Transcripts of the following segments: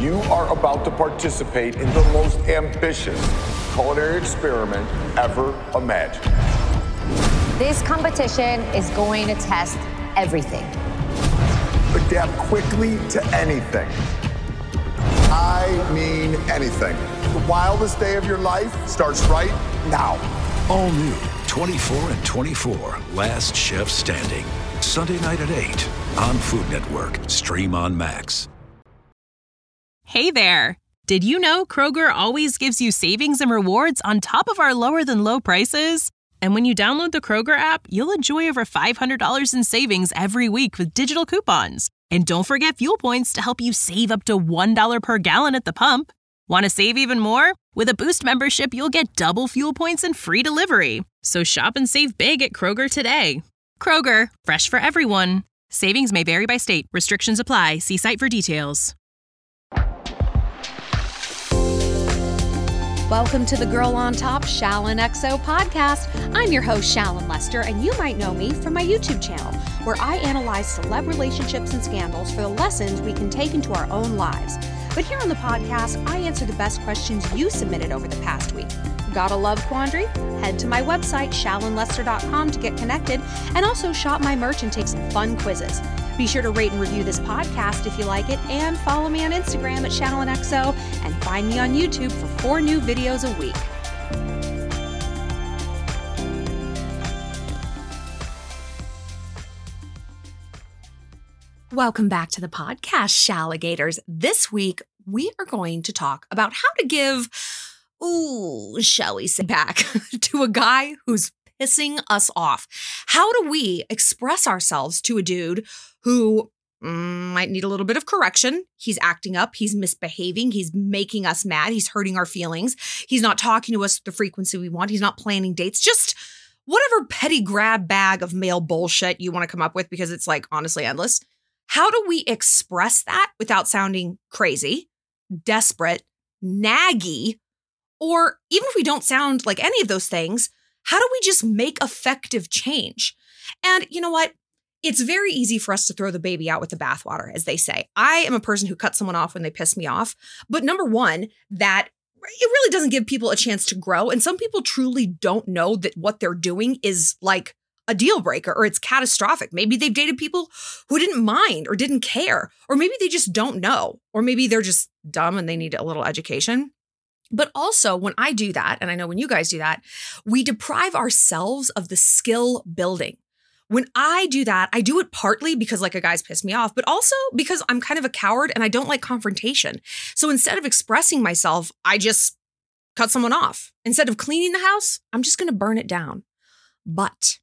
You are about to participate in the most ambitious culinary experiment ever imagined. This competition is going to test everything. Adapt quickly to anything. I mean anything. The wildest day of your life starts right now. All new 24 and 24, Last Chef Standing. Sunday night at 8 on Food Network. Stream on Max. Hey there. Did you know Kroger always gives you savings and rewards on top of our lower than low prices? And when you download the Kroger app, you'll enjoy over $500 in savings every week with digital coupons. And don't forget fuel points to help you save up to $1 per gallon at the pump. Want to save even more? With a Boost membership, you'll get double fuel points and free delivery. So shop and save big at Kroger today. Kroger, fresh for everyone. Savings may vary by state. Restrictions apply. See site for details. Welcome to the Girl on Top Shallon XO podcast. I'm your host, Shallon Lester, and you might know me from my YouTube channel, where I analyze celeb relationships and scandals for the lessons we can take into our own lives. But here on the podcast, I answer the best questions you submitted over the past week. Got a love quandary? Head to my website, shallonlester.com, to get connected, and also shop my merch and take some fun quizzes. Be sure to rate and review this podcast if you like it, and follow me on Instagram at ShallonXO, and find me on YouTube for 4 new videos a week. Welcome back to the podcast, Shalligators. This week, we are going to talk about how to give, shall we say, back to a guy who's pissing us off. How do we express ourselves to a dude who might need a little bit of correction? He's acting up. He's misbehaving. He's making us mad. He's hurting our feelings. He's not talking to us with the frequency we want. He's not planning dates. Just whatever petty grab bag of male bullshit you want to come up with, because it's like honestly endless. How do we express that without sounding crazy, desperate, naggy, or even if we don't sound like any of those things, how do we just make effective change? And you know what? It's very easy for us to throw the baby out with the bathwater, as they say. I am a person who cuts someone off when they piss me off. But number one, that it really doesn't give people a chance to grow. And some people truly don't know that what they're doing is like a deal breaker or it's catastrophic. Maybe they've dated people who didn't mind or didn't care, or maybe they just don't know, or maybe they're just dumb and they need a little education. But also when I do that, and I know when you guys do that, we deprive ourselves of the skill building. When I do that, I do it partly because like a guy's pissed me off, but also because I'm kind of a coward and I don't like confrontation. So instead of expressing myself, I just cut someone off. Instead of cleaning the house, I'm just going to burn it down. But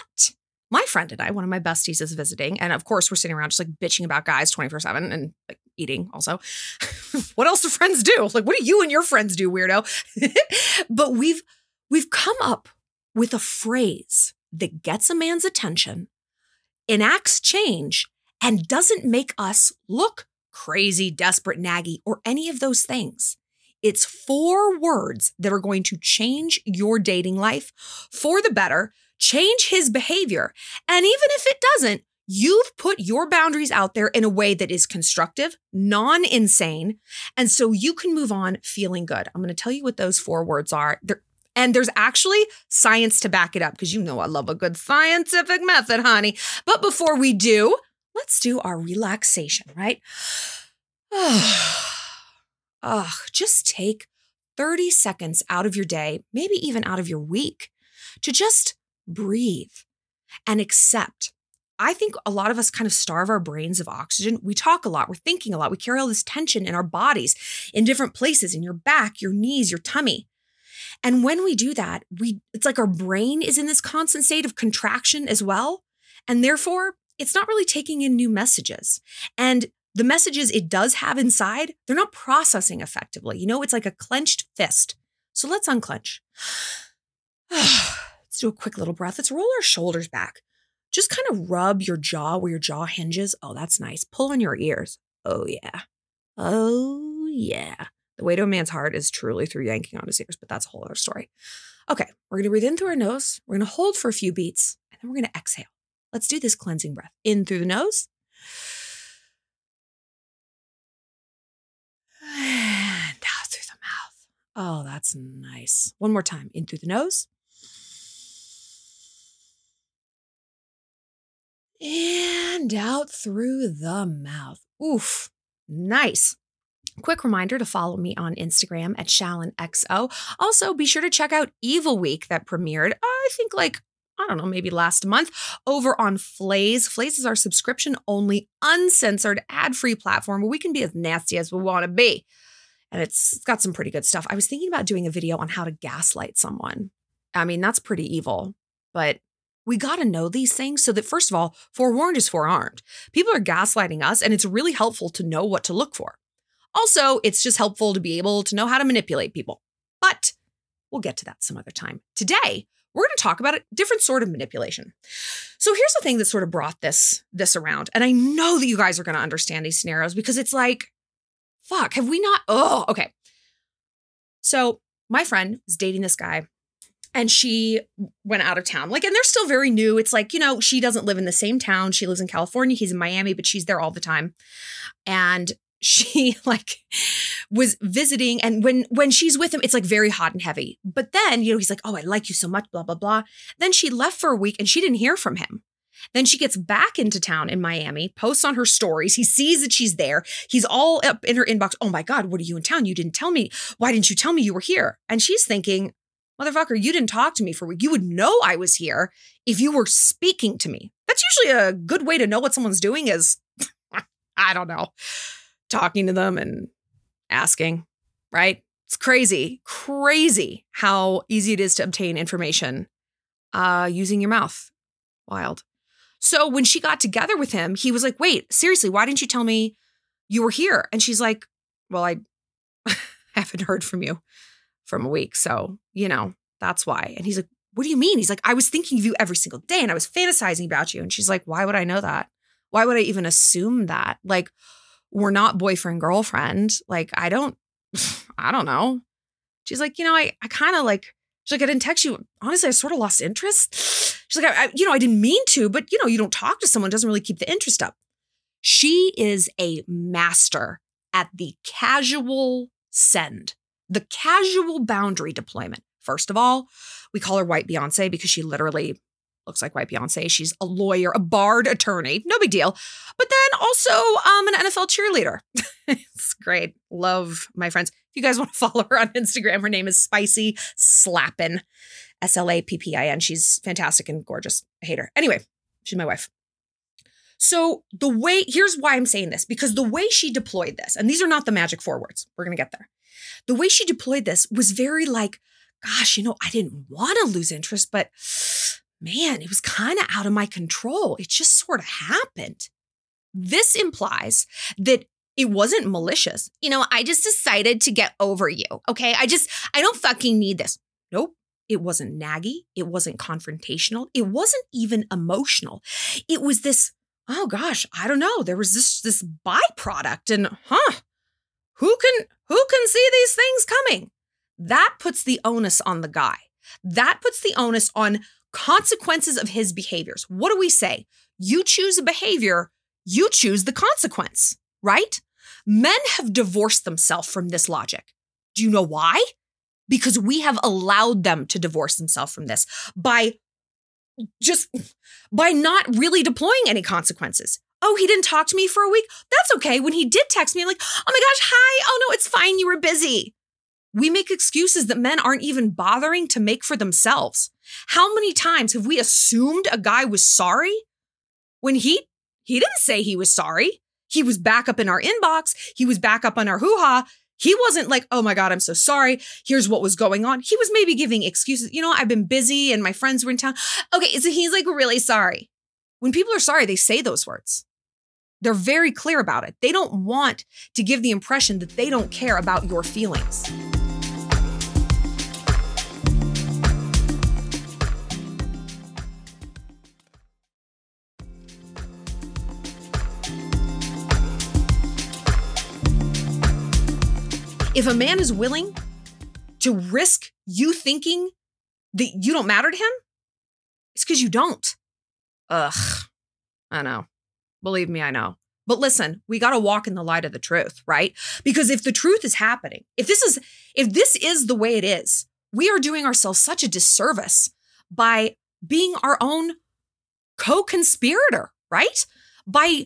my friend and I, one of my besties, is visiting. And of course, we're sitting around just like bitching about guys 24/7 and like eating also. What else do friends do? Like, what do you and your friends do, weirdo? But we've come up with a phrase that gets a man's attention, enacts change, and doesn't make us look crazy, desperate, naggy, or any of those things. It's 4 words that are going to change your dating life for the better, change his behavior. And even if it doesn't, you've put your boundaries out there in a way that is constructive, non-insane, and so you can move on feeling good. I'm going to tell you what those 4 words are. And there's actually science to back it up, because you know I love a good scientific method, honey. But before we do, let's do our relaxation, right? Just take 30 seconds out of your day, maybe even out of your week, to just breathe and accept. I think a lot of us kind of starve our brains of oxygen. We talk a lot. We're thinking a lot. We carry all this tension in our bodies, in different places, in your back, your knees, your tummy. And when we do that, it's like our brain is in this constant state of contraction as well. And therefore, it's not really taking in new messages. And the messages it does have inside, they're not processing effectively. You know, it's like a clenched fist. So let's unclench. Let's do a quick little breath. Let's roll our shoulders back. Just kind of rub your jaw where your jaw hinges. Oh, that's nice. Pull on your ears. Oh, yeah. Oh, yeah. The way to a man's heart is truly through yanking on his ears, but that's a whole other story. Okay, we're going to breathe in through our nose. We're going to hold for a few beats, and then we're going to exhale. Let's do this cleansing breath. In through the nose. Oh, that's nice. One more time. In through the nose. And out through the mouth. Oof. Nice. Quick reminder to follow me on Instagram at ShallonXO. Also, be sure to check out Evil Week that premiered, I think maybe last month over on Flaze. Flaze is our subscription-only, uncensored, ad-free platform where we can be as nasty as we want to be. And it's got some pretty good stuff. I was thinking about doing a video on how to gaslight someone. I mean, that's pretty evil, but we got to know these things so that, first of all, forewarned is forearmed. People are gaslighting us, and it's really helpful to know what to look for. Also, it's just helpful to be able to know how to manipulate people. But we'll get to that some other time. Today, we're going to talk about a different sort of manipulation. So here's the thing that sort of brought this around. And I know that you guys are going to understand these scenarios because it's like, fuck, have we not? Oh, okay. So my friend is dating this guy. And she went out of town. And they're still very new. It's like, she doesn't live in the same town. She lives in California. He's in Miami, but she's there all the time. And she was visiting. And when she's with him, it's very hot and heavy. But then, he's like, oh, I like you so much, blah, blah, blah. Then she left for a week and she didn't hear from him. Then she gets back into town in Miami, posts on her stories. He sees that she's there. He's all up in her inbox. Oh my God, what are you in town? You didn't tell me. Why didn't you tell me you were here? And she's thinking, motherfucker, you didn't talk to me for a week. You would know I was here if you were speaking to me. That's usually a good way to know what someone's doing is, I don't know, talking to them and asking, right? It's crazy how easy it is to obtain information using your mouth. Wild. So when she got together with him, he was like, wait, seriously, why didn't you tell me you were here? And she's like, well, I haven't heard from you from a week. So, that's why. And he's like, what do you mean? He's like, I was thinking of you every single day and I was fantasizing about you. And she's like, why would I know that? Why would I even assume that? We're not boyfriend, girlfriend. I don't know. She's like, I kind of she's like, I didn't text you. Honestly, I sort of lost interest. She's like, I didn't mean to, but you don't talk to someone, doesn't really keep the interest up. She is a master at the casual send. The casual boundary deployment. First of all, we call her White Beyonce because she literally looks like White Beyonce. She's a lawyer, a barred attorney. No big deal. But then also an NFL cheerleader. It's great. Love my friends. If you guys want to follow her on Instagram, her name is Spicy Slappin. Slappin. She's fantastic and gorgeous. I hate her. Anyway, she's my wife. So here's why I'm saying this, because the way she deployed this, and these are not the magic 4 words. We're going to get there. The way she deployed this was very gosh, I didn't want to lose interest, but man, it was kind of out of my control. It just sort of happened. This implies that it wasn't malicious. I just decided to get over you. Okay. I don't fucking need this. Nope. It wasn't naggy. It wasn't confrontational. It wasn't even emotional. It was this, oh gosh, I don't know. There was this byproduct and who can see these things coming? That puts the onus on the guy. That puts the onus on consequences of his behaviors. What do we say? You choose a behavior, you choose the consequence, right? Men have divorced themselves from this logic. Do you know why? Because we have allowed them to divorce themselves from this by not really deploying any consequences. Oh, he didn't talk to me for a week? That's okay. When he did text me, I'm like, oh my gosh, hi. Oh no, it's fine. You were busy. We make excuses that men aren't even bothering to make for themselves. How many times have we assumed a guy was sorry when he didn't say he was sorry? He was back up in our inbox. He was back up on our hoo-ha. He wasn't like, oh my God, I'm so sorry. Here's what was going on. He was maybe giving excuses. I've been busy and my friends were in town. Okay, so he's really sorry. When people are sorry, they say those words. They're very clear about it. They don't want to give the impression that they don't care about your feelings. If a man is willing to risk you thinking that you don't matter to him, it's because you don't. Ugh, I know. Believe me, I know. But listen, we got to walk in the light of the truth, right? Because if the truth is happening, if this is the way it is, we are doing ourselves such a disservice by being our own co-conspirator, right? By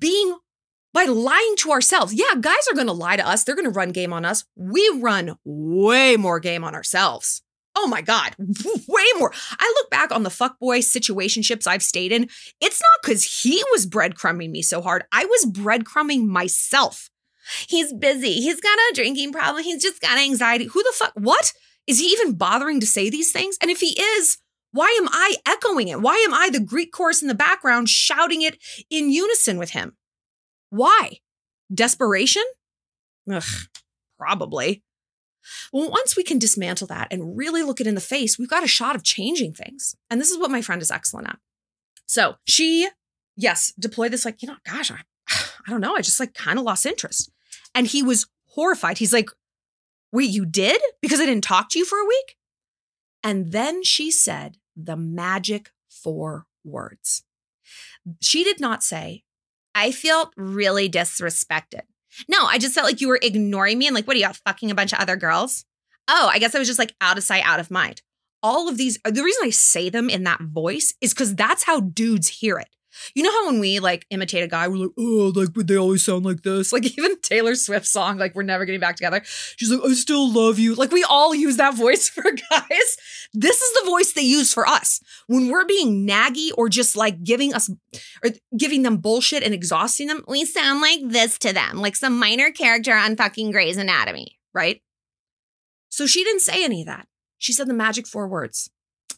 lying to ourselves. Yeah, guys are going to lie to us. They're going to run game on us. We run way more game on ourselves. Oh my God, way more. I look back on the fuckboy situationships I've stayed in. It's not because he was breadcrumbing me so hard. I was breadcrumbing myself. He's busy. He's got a drinking problem. He's just got anxiety. Who the fuck? What? Is he even bothering to say these things? And if he is, why am I echoing it? Why am I the Greek chorus in the background shouting it in unison with him? Why? Desperation? Ugh, probably. Well, once we can dismantle that and really look it in the face, we've got a shot of changing things. And this is what my friend is excellent at. So she, yes, deployed this like, gosh, I don't know. I just like kind of lost interest. And he was horrified. He's like, wait, you did? Because I didn't talk to you for a week? And then she said the magic 4 words. She did not say, I felt really disrespected. No, I just felt like you were ignoring me and like, what are you, fucking a bunch of other girls? Oh, I guess I was just like out of sight, out of mind. All of these, the reason I say them in that voice is because that's how dudes hear it. You know how when we like imitate a guy, we're like, oh, like would they always sound like this? Like even Taylor Swift's song, like we're never getting back together. She's like, I still love you. Like we all use that voice for guys. This is the voice they use for us. When we're being naggy or just like giving them bullshit and exhausting them, we sound like this to them, like some minor character on fucking Grey's Anatomy, right? So she didn't say any of that. She said the magic 4 words.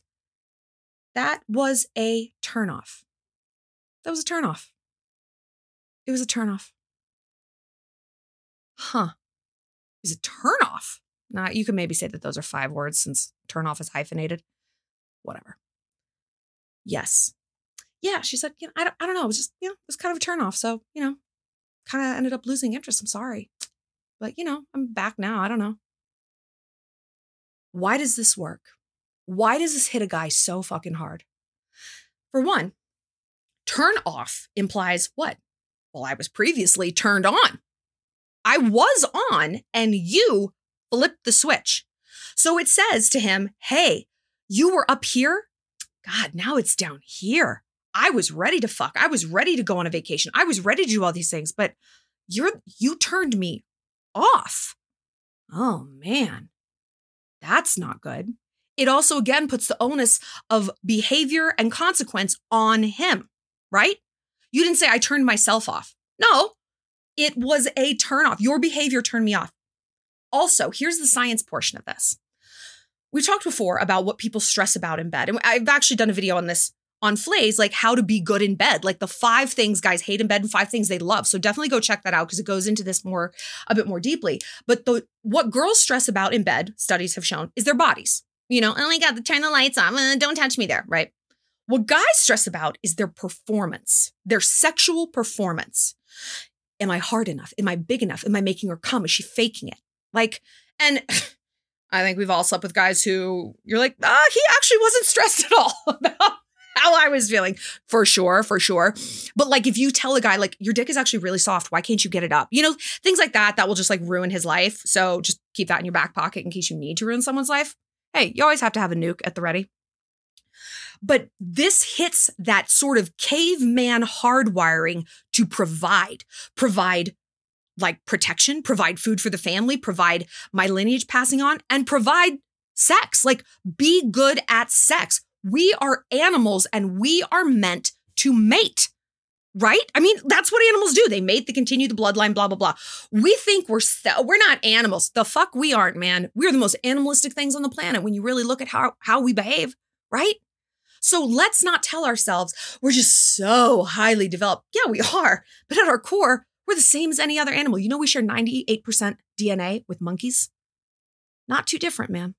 That was a turnoff. That was a turnoff. It was a turnoff. Huh. It was a turnoff. Now, you can maybe say that those are 5 words since turnoff is hyphenated. Whatever. Yes. Yeah, she said, I don't know. It was just, it was kind of a turnoff. So, kind of ended up losing interest. I'm sorry. But, I'm back now. I don't know. Why does this work? Why does this hit a guy so fucking hard? For one, turn off implies what? Well, I was previously turned on. I was on and you flipped the switch. So it says to him, hey, you were up here. God, now it's down here. I was ready to fuck. I was ready to go on a vacation. I was ready to do all these things, but you turned me off. Oh man, that's not good. It also, again, puts the onus of behavior and consequence on him. Right? You didn't say I turned myself off. No, it was a turnoff. Your behavior turned me off. Also, here's the science portion of this. We've talked before about what people stress about in bed. And I've actually done a video on this on Flays, like how to be good in bed, like the 5 things guys hate in bed and 5 things they love. So definitely go check that out because it goes into this a bit more deeply. But what girls stress about in bed, studies have shown, is their bodies. Oh my God, turn the lights on. Don't touch me there, right? What guys stress about is their performance, their sexual performance. Am I hard enough? Am I big enough? Am I making her come? Is she faking it? And I think we've all slept with guys who you're like, he actually wasn't stressed at all about how I was feeling. For sure. But like, if you tell a guy like your dick is actually really soft, why can't you get it up? Things like that will just like ruin his life. So just keep that in your back pocket in case you need to ruin someone's life. Hey, you always have to have a nuke at the ready. But this hits that sort of caveman hardwiring to provide like protection, provide food for the family, provide my lineage passing on, and provide sex. Like be good at sex. We are animals and we are meant to mate, right? I mean, that's what animals do. They mate, they continue the bloodline, blah, blah, blah. We think we're not animals. The fuck we aren't, man. We're the most animalistic things on the planet when you really look at how we behave, right? So let's not tell ourselves we're just so highly developed. Yeah, we are. But at our core, we're the same as any other animal. We share 98% DNA with monkeys. Not too different, man.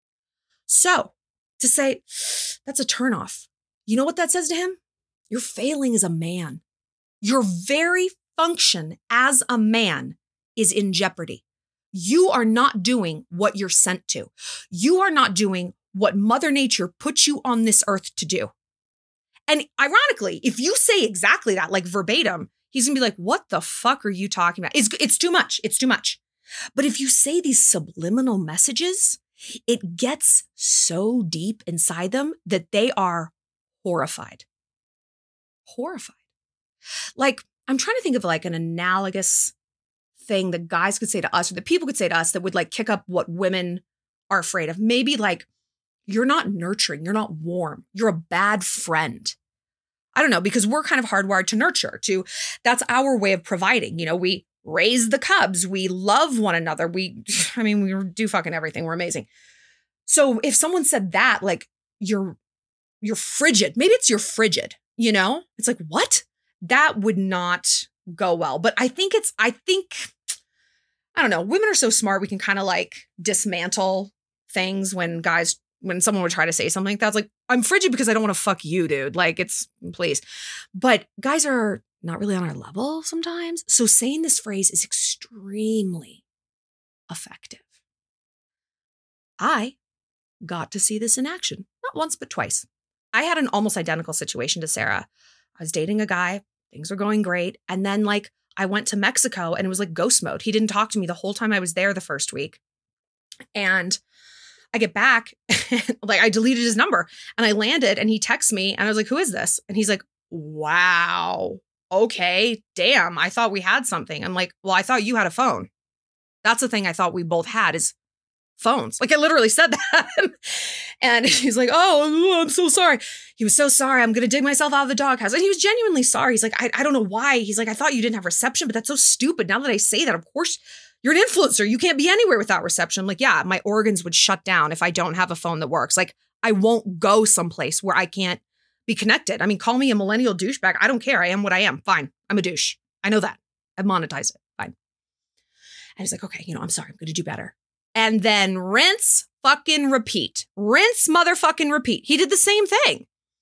So to say that's a turnoff, you know what that says to him? You're failing as a man. Your very function as a man is in jeopardy. You are not doing what you're sent to. You are not doing what Mother Nature put you on this earth to do. And ironically, if you say exactly that, like verbatim, He's going to be like, what the fuck are you talking about? It's too much. It's too much. But if you say these subliminal messages, it gets so deep inside them that they are horrified. Horrified. Like, I'm trying to think of like an analogous thing that guys could say to us or that people could say to us that would like kick up what women are afraid of. Maybe like, you're not nurturing, you're not warm, you're a bad friend. I don't know, because we're kind of hardwired to nurture, that's our way of providing. You know, we raise the cubs, we love one another. We do fucking everything. We're amazing. So if someone said that, like, you're frigid, maybe it's you're frigid, you know? It's like, what? That would not go well. But I think, I don't know, women are so smart, we can kind of like dismantle things when someone would try to say something like that. It's like, I'm frigid because I don't want to fuck you, dude. Like, please. But guys are not really on our level sometimes. So saying this phrase is extremely effective. I got to see this in action, not once, but twice. I had an almost identical situation to Sarah. I was dating a guy, things were going great. And then like I went to Mexico and it was like ghost mode. He didn't talk to me the whole time I was there the first week. And I get back, like I deleted his number and I landed and he texts me and I was like, who is this? And he's like, wow, okay, damn, I thought we had something. I'm like, well, I thought you had a phone. That's the thing I thought we both had is phones. Like I literally said that. And he's like, oh, I'm so sorry. He was so sorry. I'm going to dig myself out of the doghouse. And he was genuinely sorry. He's like, I don't know why. He's like, I thought you didn't have reception, but that's so stupid. Now that I say that, of course, you're an influencer. You can't be anywhere without reception. I'm like, yeah, my organs would shut down if I don't have a phone that works. Like I won't go someplace where I can't be connected. I mean, call me a millennial douchebag. I don't care. I am what I am. Fine. I'm a douche. I know that. I monetize it. Fine. And he's like, okay, I'm sorry. I'm going to do better. And then rinse, fucking repeat. Rinse, motherfucking repeat. He did the same thing.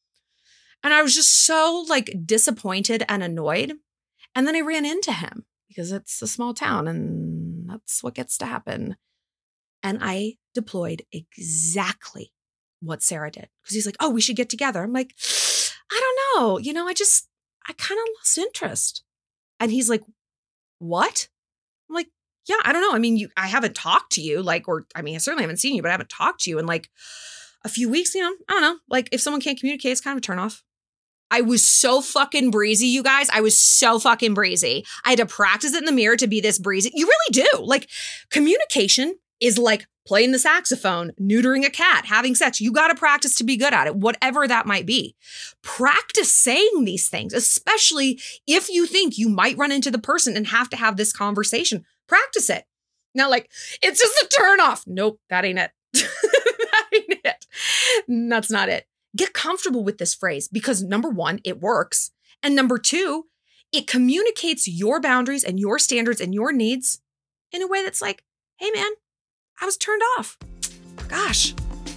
And I was just so like disappointed and annoyed. And then I ran into him because it's a small town and that's what gets to happen. And I deployed exactly what Sarah did. Because he's like, oh, we should get together. I'm like, I don't know. I kind of lost interest. And he's like, what? I'm like, yeah, I don't know. I mean, I haven't talked to you I certainly haven't seen you, but I haven't talked to you in like a few weeks, I don't know. Like if someone can't communicate, it's kind of a turnoff. I was so fucking breezy, you guys. I was so fucking breezy. I had to practice it in the mirror to be this breezy. You really do. Like communication is like playing the saxophone, neutering a cat, having sex. You got to practice to be good at it, whatever that might be. Practice saying these things, especially if you think you might run into the person and have to have this conversation. Practice it. Now, like, it's just a turn off. Nope, that ain't it. That ain't it. That's not it. Get comfortable with this phrase because number one, it works. And number two, it communicates your boundaries and your standards and your needs in a way that's like, hey, man, I was turned off. Gosh.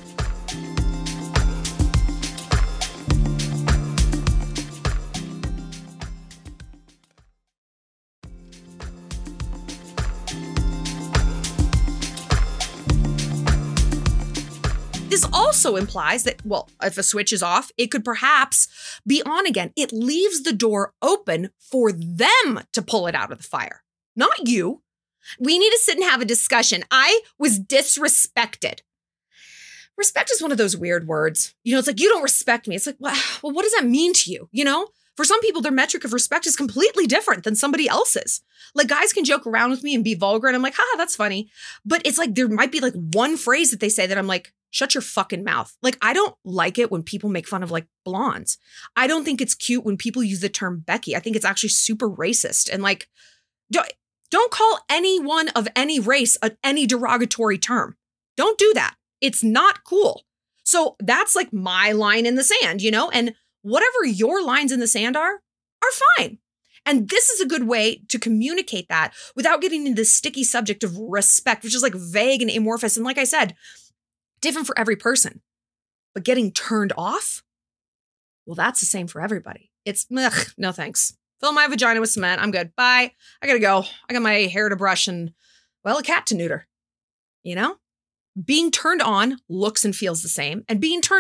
This also implies that, well, if a switch is off, it could perhaps be on again. It leaves the door open for them to pull it out of the fire, not you. We need to sit and have a discussion. I was disrespected. Respect is one of those weird words. It's like, you don't respect me. It's like, well, what does that mean to you? For some people, their metric of respect is completely different than somebody else's. Like guys can joke around with me and be vulgar and I'm like, haha, that's funny. But it's like, there might be like one phrase that they say that I'm like, shut your fucking mouth. Like, I don't like it when people make fun of like blondes. I don't think it's cute when people use the term Becky. I think it's actually super racist. And like, don't call anyone of any race any derogatory term. Don't do that. It's not cool. So that's like my line in the sand, and whatever your lines in the sand are fine. And this is a good way to communicate that without getting into the sticky subject of respect, which is like vague and amorphous. And like I said, different for every person. But getting turned off, well, that's the same for everybody. It's, no thanks. Fill my vagina with cement. I'm good. Bye. I gotta go. I got my hair to brush and, well, a cat to neuter. Being turned on looks and feels the same. And being turned off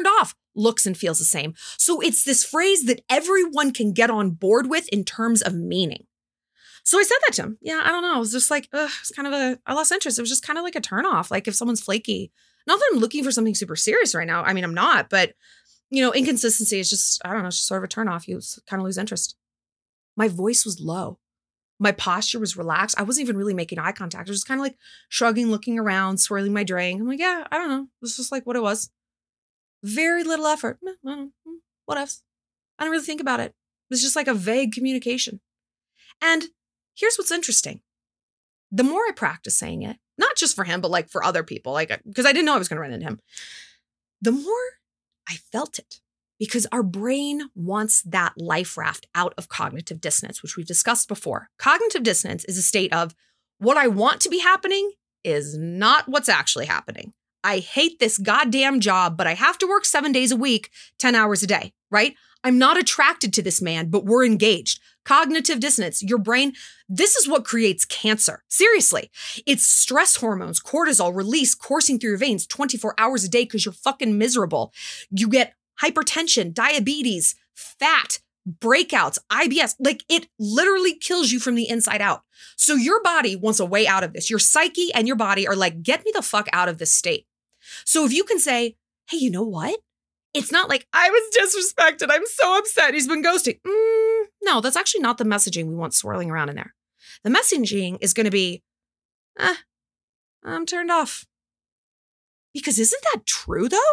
looks and feels the same. So it's this phrase that everyone can get on board with in terms of meaning. So I said that to him. Yeah, I don't know. It was just like, it's kind of I lost interest. It was just kind of like a turnoff. Like if someone's flaky, not that I'm looking for something super serious right now. I mean, I'm not, but inconsistency is just, I don't know, it's just sort of a turnoff. You kind of lose interest. My voice was low. My posture was relaxed. I wasn't even really making eye contact. I was just kind of like shrugging, looking around, swirling my drink. I'm like, yeah, I don't know. It was just like what it was. Very little effort. What else? I didn't really think about it. It was just like a vague communication. And here's what's interesting. The more I practice saying it, not just for him, but like for other people, like, because I didn't know I was going to run into him, the more I felt it. Because our brain wants that life raft out of cognitive dissonance, which we've discussed before. Cognitive dissonance is a state of what I want to be happening is not what's actually happening. I hate this goddamn job, but I have to work 7 days a week, 10 hours a day, right? I'm not attracted to this man, but we're engaged. Cognitive dissonance, your brain, this is what creates cancer. Seriously. It's stress hormones, cortisol release coursing through your veins 24 hours a day because you're fucking miserable. You get hypertension, diabetes, fat, breakouts, IBS, like it literally kills you from the inside out. So your body wants a way out of this. Your psyche and your body are like, get me the fuck out of this state. So if you can say, hey, you know what? It's not like I was disrespected. I'm so upset. He's been ghosting. No, that's actually not the messaging we want swirling around in there. The messaging is going to be, I'm turned off. Because isn't that true though?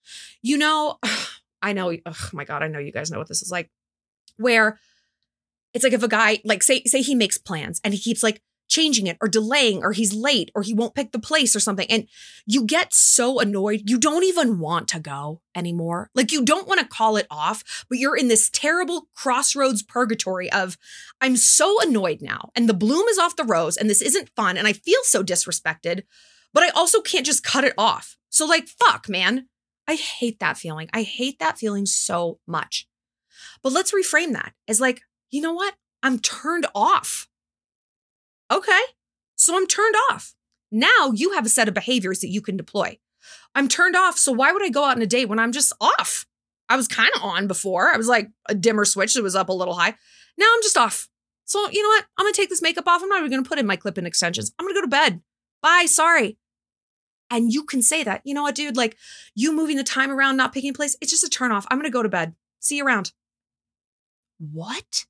I know, oh my God, I know you guys know what this is like, where it's like if a guy, like say he makes plans and he keeps like changing it or delaying or he's late or he won't pick the place or something. And you get so annoyed. You don't even want to go anymore. Like you don't want to call it off, but you're in this terrible crossroads purgatory of I'm so annoyed now and the bloom is off the rose and this isn't fun. And I feel so disrespected, but I also can't just cut it off. So like, fuck, man. I hate that feeling. I hate that feeling so much. But let's reframe that as like, you know what? I'm turned off. Okay, so I'm turned off. Now you have a set of behaviors that you can deploy. I'm turned off, so why would I go out on a date when I'm just off? I was kind of on before. I was like a dimmer switch that was up a little high. Now I'm just off. So you know what? I'm going to take this makeup off. I'm not even going to put in my clip-in extensions. I'm going to go to bed. Bye, sorry. And you can say that. You know what, dude? Like you moving the time around, not picking a place, it's just a turn off. I'm going to go to bed. See you around. What?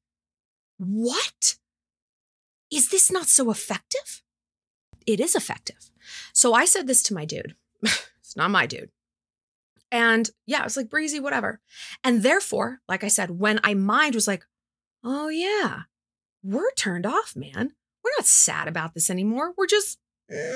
Is this not so effective? It is effective. So I said this to my dude. It's not my dude. And yeah, it's like breezy, whatever. And therefore, like I said, when my mind was like, oh yeah, we're turned off, man. We're not sad about this anymore. We're just meh.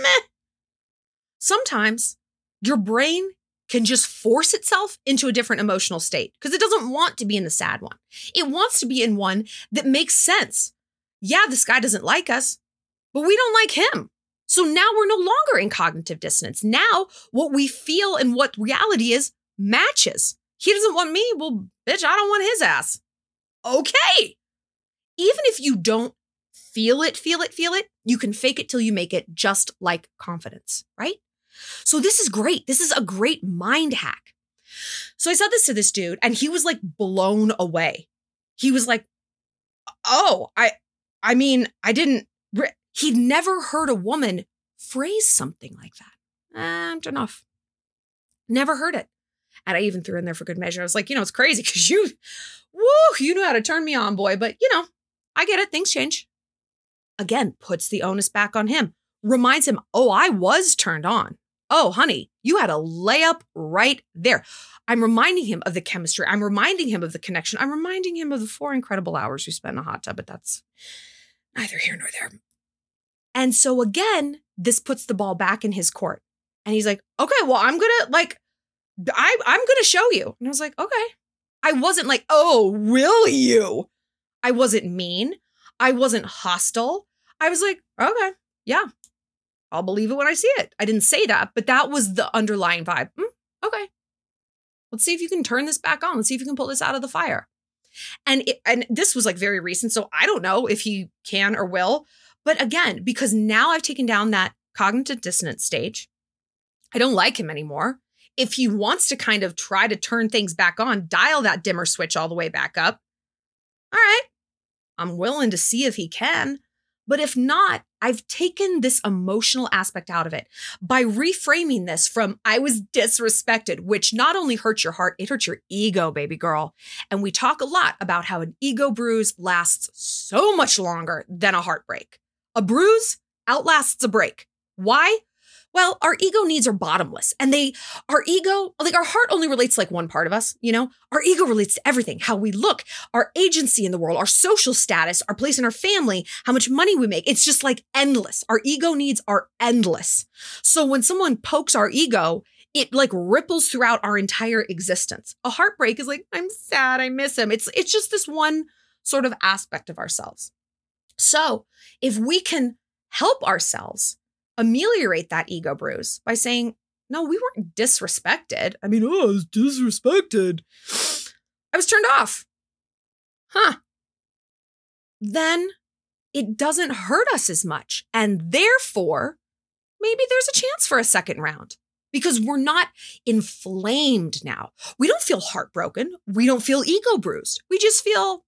Sometimes your brain can just force itself into a different emotional state because it doesn't want to be in the sad one. It wants to be in one that makes sense. Yeah, this guy doesn't like us, but we don't like him. So now we're no longer in cognitive dissonance. Now what we feel and what reality is matches. He doesn't want me. Well, bitch, I don't want his ass. Okay. Even if you don't feel it, you can fake it till you make it, just like confidence, right? So this is great. This is a great mind hack. So I said this to this dude and he was like blown away. He was like, oh, I mean, he'd never heard a woman phrase something like that. I'm turned off. Never heard it. And I even threw in there for good measure. I was like, it's crazy because you know how to turn me on, boy. But, I get it. Things change. Again, puts the onus back on him. Reminds him, oh, I was turned on. Oh, honey, you had a layup right there. I'm reminding him of the chemistry. I'm reminding him of the connection. I'm reminding him of the 4 incredible hours we spent in a hot tub, but that's neither here nor there. And so again, this puts the ball back in his court. And he's like, okay, well, I'm going to show you. And I was like, okay. I wasn't like, oh, will you? I wasn't mean. I wasn't hostile. I was like, okay, yeah, I'll believe it when I see it. I didn't say that, but that was the underlying vibe. Okay. Let's see if you can turn this back on. Let's see if you can pull this out of the fire. And this was like very recent, so I don't know if he can or will. But again, because now I've taken down that cognitive dissonance stage, I don't like him anymore. If he wants to kind of try to turn things back on, dial that dimmer switch all the way back up, all right, I'm willing to see if he can. But if not, I've taken this emotional aspect out of it by reframing this from I was disrespected, which not only hurts your heart, it hurts your ego, baby girl. And we talk a lot about how an ego bruise lasts so much longer than a heartbreak. A bruise outlasts a break. Why? Well, our ego needs are bottomless, and our ego, like our heart only relates to like one part of us, you know? Our ego relates to everything, how we look, our agency in the world, our social status, our place in our family, how much money we make. It's just like endless. Our ego needs are endless. So when someone pokes our ego, it like ripples throughout our entire existence. A heartbreak is like, I'm sad, I miss him. It's just this one sort of aspect of ourselves. So if we can help ourselves ameliorate that ego bruise by saying, no, we weren't disrespected. I mean, I was disrespected. I was turned off. Then it doesn't hurt us as much. And therefore, maybe there's a chance for a second round because we're not inflamed now. We don't feel heartbroken. We don't feel ego bruised. We just feel,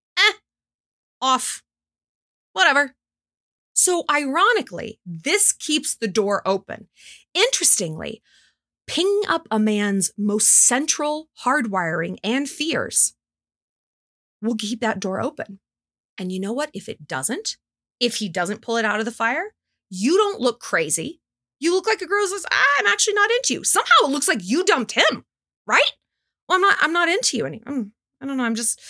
off. Whatever. So ironically, this keeps the door open. Interestingly, pinging up a man's most central hardwiring and fears will keep that door open. And you know what? If he doesn't pull it out of the fire, you don't look crazy. You look like a girl who says, I'm actually not into you. Somehow it looks like you dumped him, right? Well, I'm not into you anymore. I don't know.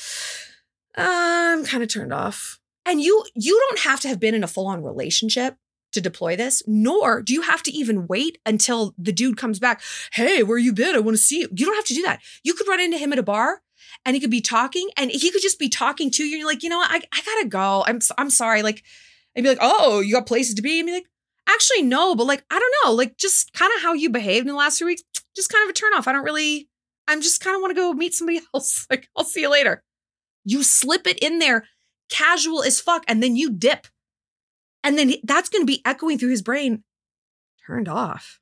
I'm kind of turned off. And you don't have to have been in a full-on relationship to deploy this, nor do you have to even wait until the dude comes back. Hey, where you been? I want to see you. You don't have to do that. You could run into him at a bar and he could be talking and he could just be talking to you. And you're like, you know what? I gotta go. I'm sorry. Like, I'd be like, oh, you got places to be? And be like, actually, no, but like, I don't know. Like just kind of how you behaved in the last 3 weeks, just kind of a turn off. I'm just kind of want to go meet somebody else. Like, I'll see you later. You slip it in there casual as fuck, and then you dip. And then that's going to be echoing through his brain. Turned off.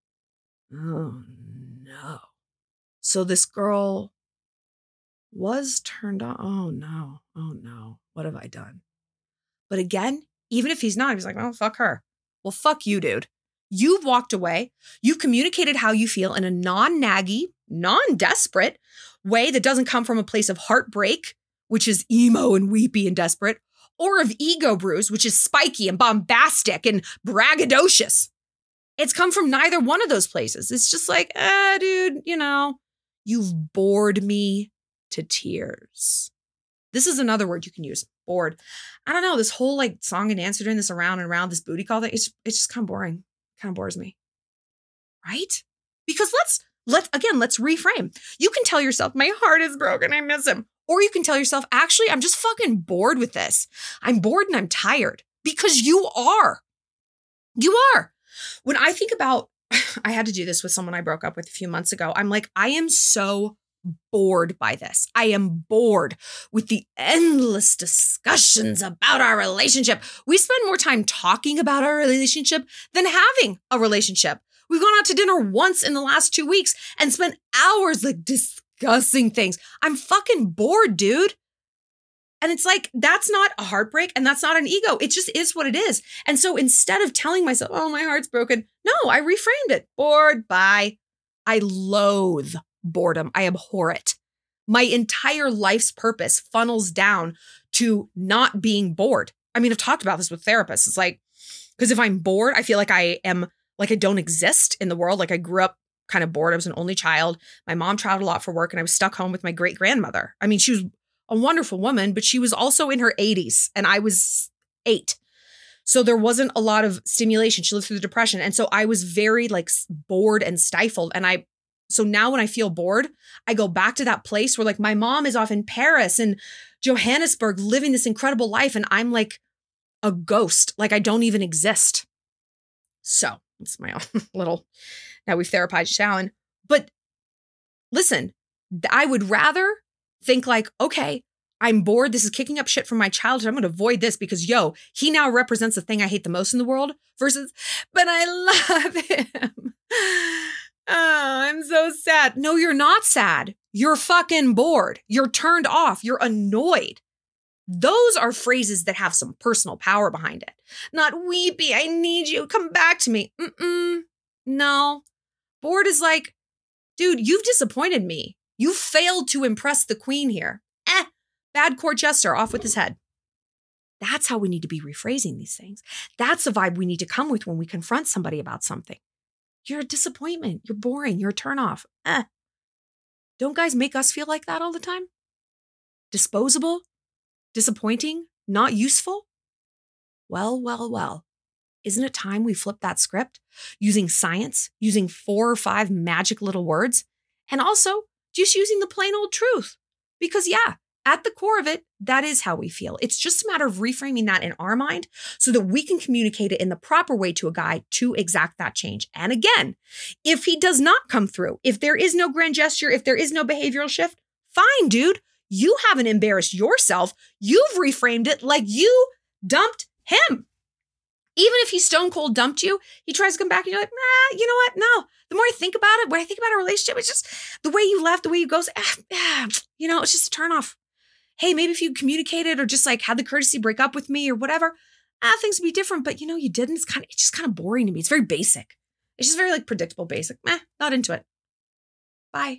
Oh, no. So this girl was turned on. Oh, no. Oh, no. What have I done? But again, even if he's not, he's like, oh, fuck her. Well, fuck you, dude. You've walked away. You've communicated how you feel in a non-naggy, non-desperate way that doesn't come from a place of heartbreak, which is emo and weepy and desperate, or of ego bruise, which is spiky and bombastic and braggadocious. It's come from neither one of those places. It's just like, dude, you've bored me to tears. This is another word you can use, bored. I don't know, this whole like song and dance doing this around and around, this booty call thing, it's just kind of boring. Kind of bores me. Right? Because let's reframe. You can tell yourself, my heart is broken, I miss him. Or you can tell yourself, actually, I'm just fucking bored with this. I'm bored and I'm tired. Because you are. You are. When I think about, I had to do this with someone I broke up with a few months ago. I'm like, I am so bored by this. I am bored with the endless discussions about our relationship. We spend more time talking about our relationship than having a relationship. We've gone out to dinner once in the last 2 weeks and spent hours like discussing things. I'm fucking bored, dude. And it's like, that's not a heartbreak and that's not an ego. It just is what it is. And so instead of telling myself, oh, my heart's broken, no, I reframed it. Bored, bye. I loathe boredom. I abhor it. My entire life's purpose funnels down to not being bored. I mean, I've talked about this with therapists. It's like, because if I'm bored, I feel like I don't exist in the world. Like I grew up kind of bored. I was an only child. My mom traveled a lot for work and I was stuck home with my great grandmother. I mean, she was a wonderful woman, but she was also in her 80s and I was 8. So there wasn't a lot of stimulation. She lived through the Depression. And so I was very like bored and stifled. And so now when I feel bored, I go back to that place where like my mom is off in Paris and Johannesburg living this incredible life. And I'm like a ghost. Like I don't even exist. So it's my own little, now we've therapized Shallon. But listen, I would rather think like, okay, I'm bored. This is kicking up shit from my childhood. I'm going to avoid this because, he now represents the thing I hate the most in the world versus, but I love him. I'm so sad. No, you're not sad. You're fucking bored. You're turned off. You're annoyed. Those are phrases that have some personal power behind it. Not weepy, I need you, come back to me. No. Bored is like, dude, you've disappointed me. You failed to impress the queen here. Bad court jester, off with his head. That's how we need to be rephrasing these things. That's the vibe we need to come with when we confront somebody about something. You're a disappointment. You're boring. You're a turnoff. Don't guys make us feel like that all the time? Disposable? Disappointing? Not useful? Well. Isn't it time we flip that script? Using science, using 4 or 5 magic little words, and also just using the plain old truth. Because yeah, at the core of it, that is how we feel. It's just a matter of reframing that in our mind so that we can communicate it in the proper way to a guy to exact that change. And again, if he does not come through, if there is no grand gesture, if there is no behavioral shift, fine, dude. You haven't embarrassed yourself. You've reframed it like you dumped him. Even if he stone cold dumped you, he tries to come back and you're like, you know what? No. The more I think about it, when I think about a relationship, it's just the way you left, the way you go, it's just a turn off. Hey, maybe if you communicated or just like had the courtesy break up with me or whatever, things would be different. But you didn't. It's just kind of boring to me. It's very basic. It's just very like predictable basic. Not into it. Bye.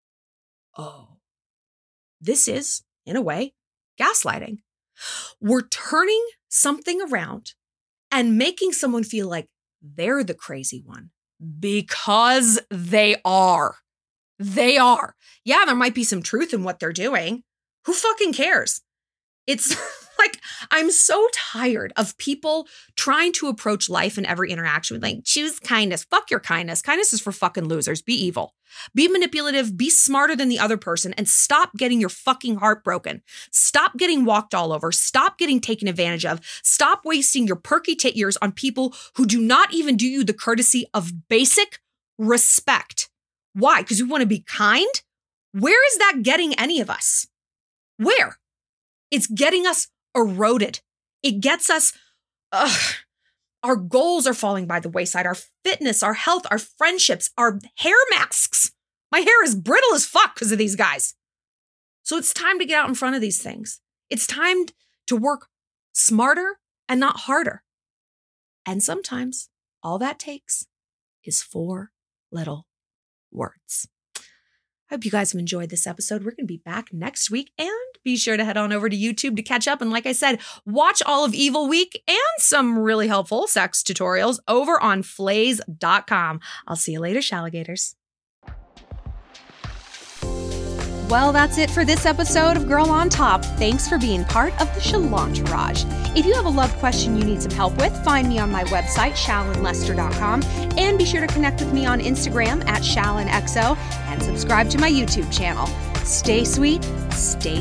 Oh, this is, in a way, gaslighting. We're turning something around and making someone feel like they're the crazy one because they are. They are. Yeah, there might be some truth in what they're doing. Who fucking cares? It's like, I'm so tired of people trying to approach life and every interaction with like, choose kindness. Fuck your kindness. Kindness is for fucking losers. Be evil. Be manipulative. Be smarter than the other person and stop getting your fucking heart broken. Stop getting walked all over. Stop getting taken advantage of. Stop wasting your perky tit years on people who do not even do you the courtesy of basic respect. Why? Because we want to be kind? Where is that getting any of us? Where? It's getting us eroded. It gets us, our goals are falling by the wayside. Our fitness, our health, our friendships, our hair masks. My hair is brittle as fuck because of these guys. So it's time to get out in front of these things. It's time to work smarter and not harder. And sometimes all that takes is 4 little words. I hope you guys have enjoyed this episode. We're going to be back next week, and be sure to head on over to YouTube to catch up. And like I said, watch all of Evil Week and some really helpful sex tutorials over on flays.com. I'll see you later, Shalligators. Well, that's it for this episode of Girl on Top. Thanks for being part of the Shalantourage. If you have a love question you need some help with, find me on my website, ShallonLester.com, and be sure to connect with me on Instagram at ShallonXO and subscribe to my YouTube channel. Stay sweet, stay